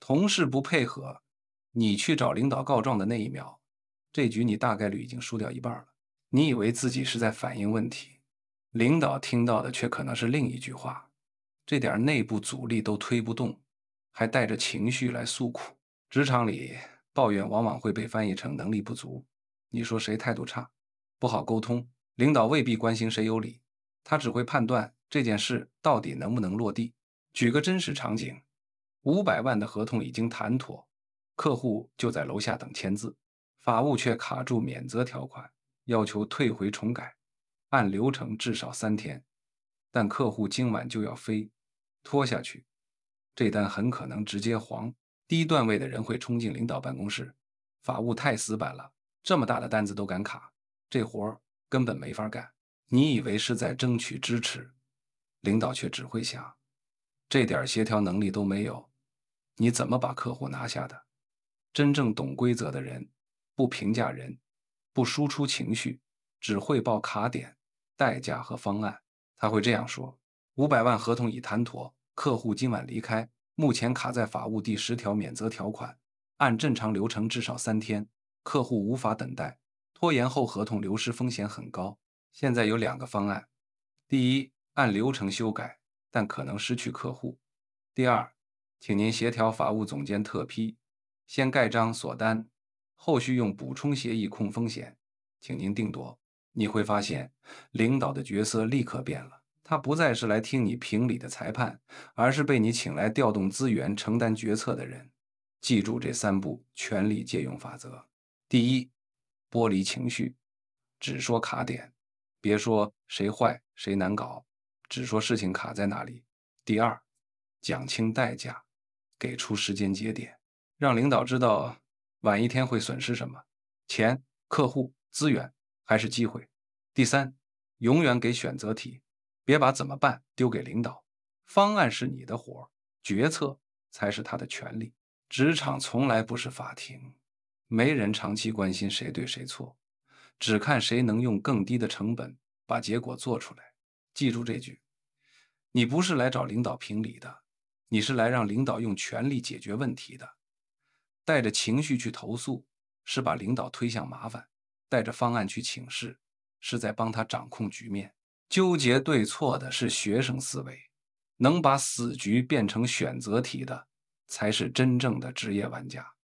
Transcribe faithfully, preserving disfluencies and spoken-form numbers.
同事不配合，你去找领导告状的那一秒，这局你大概率已经输掉一半了。你以为自己是在反映问题，领导听到的却可能是另一句话，这点内部阻力都推不动，还带着情绪来诉苦。职场里抱怨往往会被翻译成能力不足，你说谁态度差，不好沟通，领导未必关心谁有理，他只会判断这件事到底能不能落地。举个真实场景，五百万的合同已经谈妥，客户就在楼下等签字，法务却卡住免责条款，要求退回重改，按流程至少三天，但客户今晚就要飞，拖下去，这单很可能直接黄。低段位的人会冲进领导办公室，法务太死板了，这么大的单子都敢卡，这活儿根本没法干。你以为是在争取支持，领导却只会想，这点协调能力都没有，你怎么把客户拿下的？真正懂规则的人，不评价人，不输出情绪，只汇报卡点、代价和方案。他会这样说：五百万合同已谈妥，客户今晚离开，目前卡在法务第十条免责条款，按正常流程至少三天，客户无法等待，拖延后合同流失风险很高。现在有两个方案：第一，按流程修改，但可能失去客户；第二，请您协调法务总监特批，先盖章锁单，后续用补充协议控风险，请您定夺。你会发现，领导的角色立刻变了，他不再是来听你评理的裁判，而是被你请来调动资源、承担决策的人。记住这三步权力借用法则：第一，剥离情绪，只说卡点，别说谁坏谁难搞，只说事情卡在哪里。第二，讲清代价，给出时间节点，让领导知道晚一天会损失什么，钱、客户、资源还是机会。第三，永远给选择题，别把怎么办丢给领导，方案是你的活，决策才是他的权利。职场从来不是法庭，没人长期关心谁对谁错，只看谁能用更低的成本把结果做出来。记住这句，你不是来找领导评理的，你是来让领导用权力解决问题的。带着情绪去投诉，是把领导推向麻烦；带着方案去请示，是在帮他掌控局面。纠结对错的是学生思维，能把死局变成选择题的，才是真正的职业玩家。